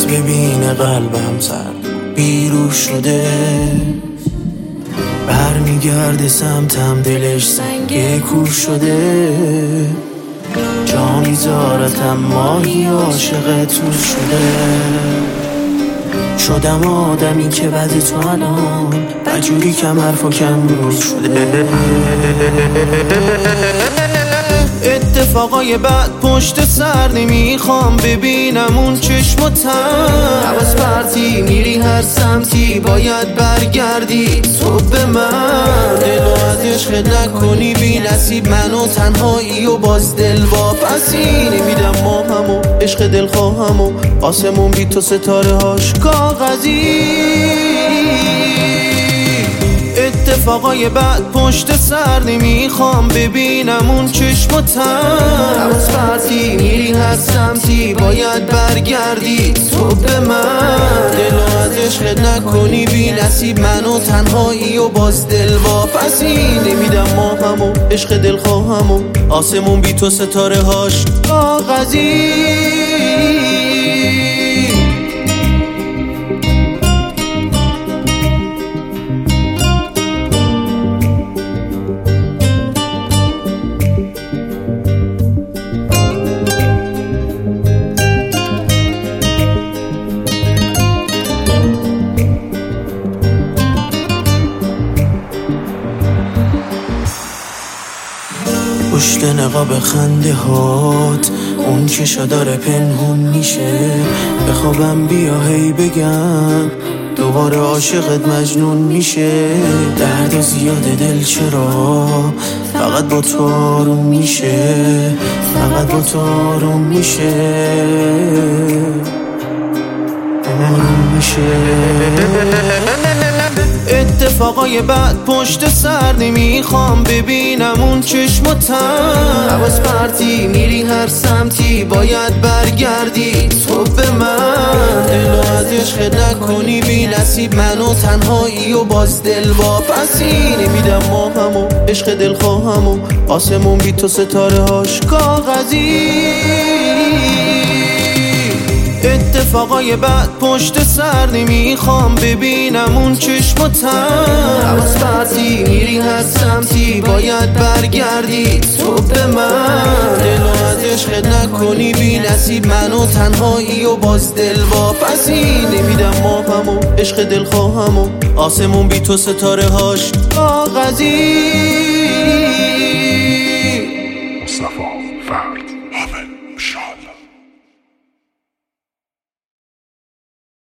ببین قلبم سرد بیرون شده، برمیگرده سمتم دلش سنگ کور شده، جا میذارتم ماهی عاشق تو شده، شدم آدمی که بعد تو الان بجوری کم حرف و کم رو شده. اتفاقای بعد پشت سر نمیخوام ببینم اون چشم و تن، حواس پرتی میری هر سمتی باید برگردی تو به من، دلو از عشق نکنی بی نصیب منو تنهایی و باز دل واپسی نمیدم ما همو عشق دل خواهمو آسمون بی تو ستاره هاش کاغذی. اتفاقای بعد پشت سر نمیخوام ببینم اون چشم و تن، حواس پرتی میری هر سمتی باید برگردی تو به من، دلو از عشق نکنی بی نصیب منو تنهایی و باز دل واپسی نمیدم ما همو عشق دل خواهمو آسمون بی تو ستاره هاش کاغذی. پشت نقاب خنده هات اون چشا داره پنهون میشه، بخوابم بیا هی بگم دوباره عاشقت مجنون میشه، درد زیاد دل چرا فقط با تو آروم میشه، فقط با تو آروم میشه، آروم میشه. اتفاقای بعد پشت سر نمیخوام ببینم اون چشم و تن، حواس پرتی میری هر سمتی باید برگردی تو به من، دلو از عشق نکنی بی نصیب منو تنهایی و باز دل واپسی نمیدم ما همو عشق دل خواهمو آسمون بی تو ستاره هاش کاغذی. اتفاقای بعد پشت سر نمیخوام ببینم اون چشم و تن، حواس پرتی میری هر سمتی باید برگردی تو به من، دلو از عشق نکنی بی نصیب منو تنهایی و باز دل واپسی نمیدم ما همو عشق دل خواهمو آسمون بی تو ستاره هاش کاغذی. مصطفی فرد حافظ شاه.